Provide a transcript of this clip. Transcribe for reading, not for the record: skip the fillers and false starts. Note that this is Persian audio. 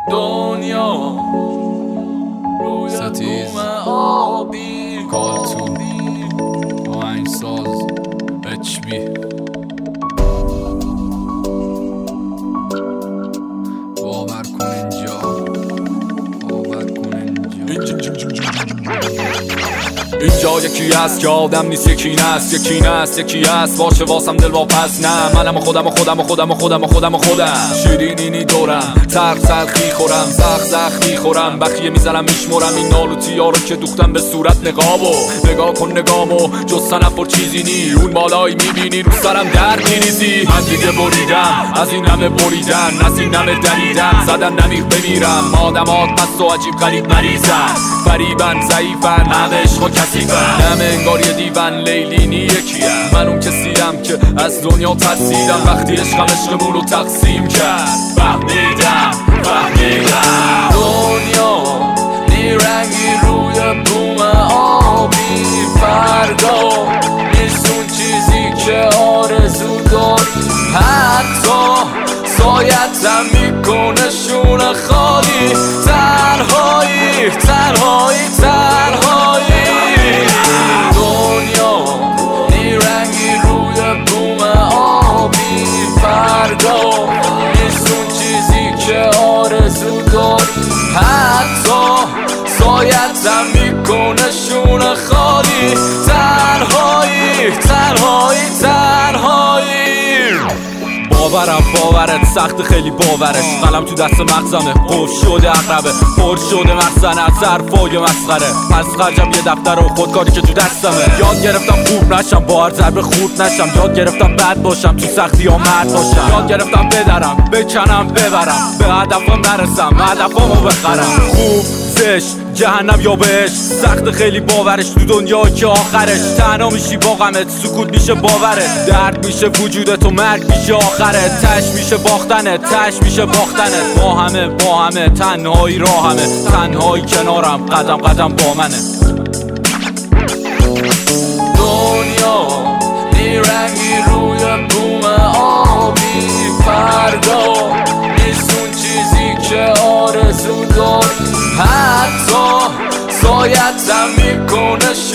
دنیا روی بوم آبی کارتون آهنگساز HB باور کن اینجا اینجا یکی هست که آدم نیست، یکی نست، یکی نست، یکی هست باشه واسم دل واپس نه منم خودم شیرینی دورم تلخی خورم زخ میخورم بخیه میزنم میشمرم این نالوتی ها رو که دوختم به صورت نقابو نگاه کن نگامو جز سنف پر چیزی نی اون بالایی میبینی رو سرم در میریزی من دیگه بریدم از این همه بریدن از این همه دریدن زدم نمیخ بمیرم آدمات پس و عجیب غریب مریضن فریبن ضعیفن همه عشق و کثیفن همه انگار یه دیون لیلینی یکیم من اون کسیم که از دنیا ترسیدم وقتی عشقمون رو تقسیم کرد فهمیدم دنیا نیرنگی روی بوم آبی فردا نیست اون چیزی که آرزو داری حتی سایتم میکنه شونه خالی تنهایی دنیا نیرنگی روی بوم آبی فردا نیست اون چیزی که آرزو داری حتی سایتم میکنه شونه خالی تنهایی باورت سخت خیلی باورش قلم تو دست مغزمه قف شده عقربه پر شده مخزن از حرفای مسخره از خرجم یه دفتر و خودکاری که تو دستمه یاد گرفتم خوب نشم با هر ضربه خورد نشم یاد گرفتم بد باشم تو سختی ها مرد باشم یاد گرفتم بدرم بکنم ببرم به هدفم نرسم هدفمو بخرم خوب جهنم یا بهش سخت خیلی باورش تو دنیا که آخرش تنها میشی با غمت سکوت میشه باورت درد میشه وجودت و مرگ میشه آخرت تش میشه باختنت با همه تنهایی راهمه تنهایی کنارم قدم با منه دنیا نیرنگی روی بوم آبی فردا نیست اون چیزی که آرزو داری حتی سایتم میکنه